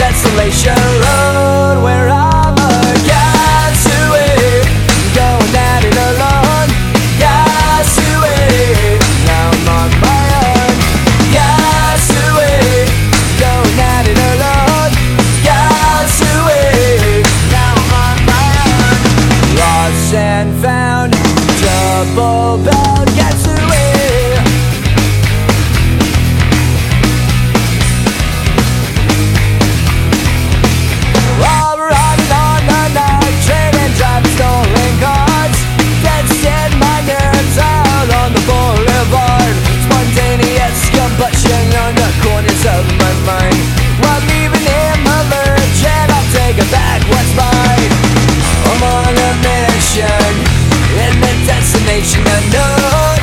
desolation road where I'm a castaway, going at it alone. Castaway, now I'm on my own. Castaway, going at it alone. Castaway, now I'm on my own. Lost and found, double bound, castaway. Combustion on the corners of my mind, while leaving him alert, and I'll take it back what's mine. I'm on a mission, in the destination unknown.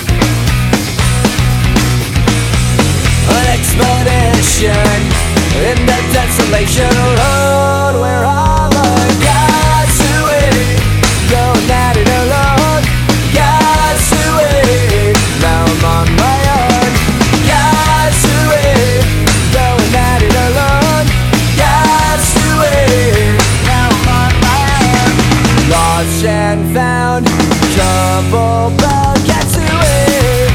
An expedition, in the desolation road where I'm a castaway, going at it alone. Castaway, now I'm on my own. Lost and found, trouble bound, gets away.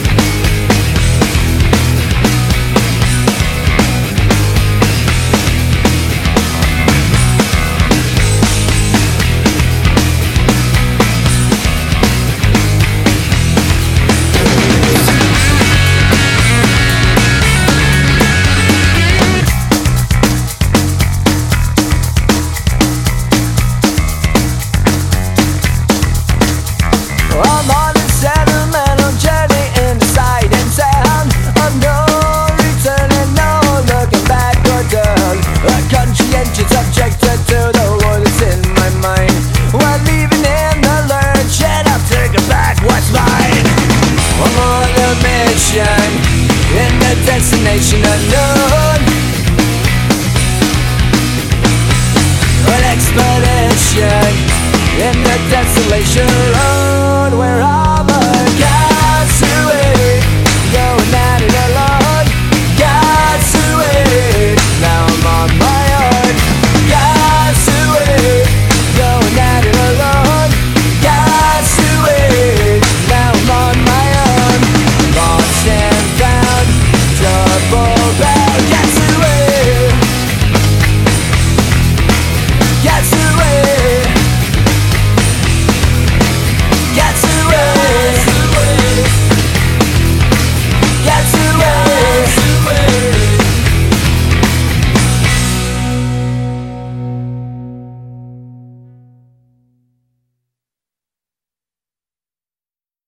I'm on a sentimental journey inside and sound of no return and no looking back or down. A conscientious objector to the world that's in my mind, while leaving in the lurch, and I'll take it back what's mine. I'm on a mission, in the destination unknown. An expedition, in the desolation